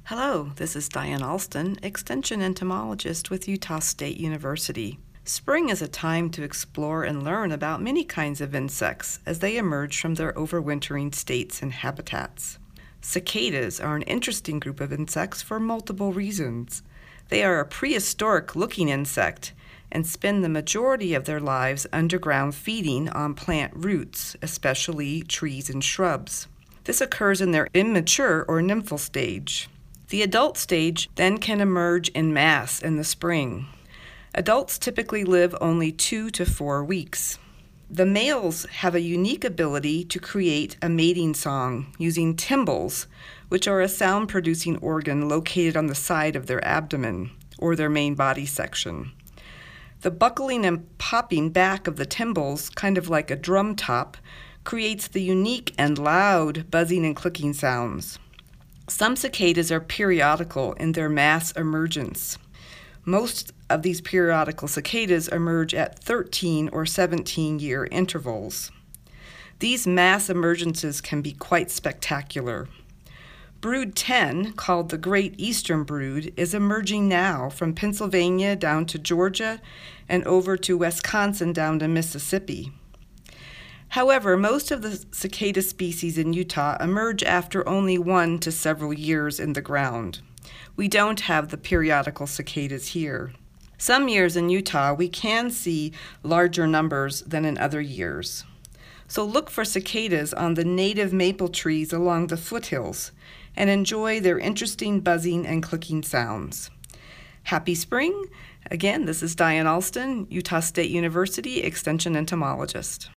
Hello, this is Diane Alston, Extension Entomologist with Utah State University. Spring is a time to explore and learn about many kinds of insects as they emerge from their overwintering states and habitats. Cicadas are an interesting group of insects for multiple reasons. They are a prehistoric-looking insect and spend the majority of their lives underground feeding on plant roots, especially trees and shrubs. This occurs in their immature or nymphal stage. The adult stage then can emerge en masse in the spring. Adults typically live only 2 to 4 weeks. The males have a unique ability to create a mating song using tymbals, which are a sound-producing organ located on the side of their abdomen, or their main body section. The buckling and popping back of the tymbals, kind of like a drum top, creates the unique and loud buzzing and clicking sounds. Some cicadas are periodical in their mass emergence. Most of these periodical cicadas emerge at 13 or 17-year intervals. These mass emergences can be quite spectacular. Brood 10, called the Great Eastern Brood, is emerging now from Pennsylvania down to Georgia and over to Wisconsin down to Mississippi. However, most of the cicada species in Utah emerge after only 1 to several years in the ground. We don't have the periodical cicadas here. Some years in Utah we can see larger numbers than in other years. So look for cicadas on the native maple trees along the foothills and enjoy their interesting buzzing and clicking sounds. Happy spring! Again, this is Diane Alston, Utah State University Extension Entomologist.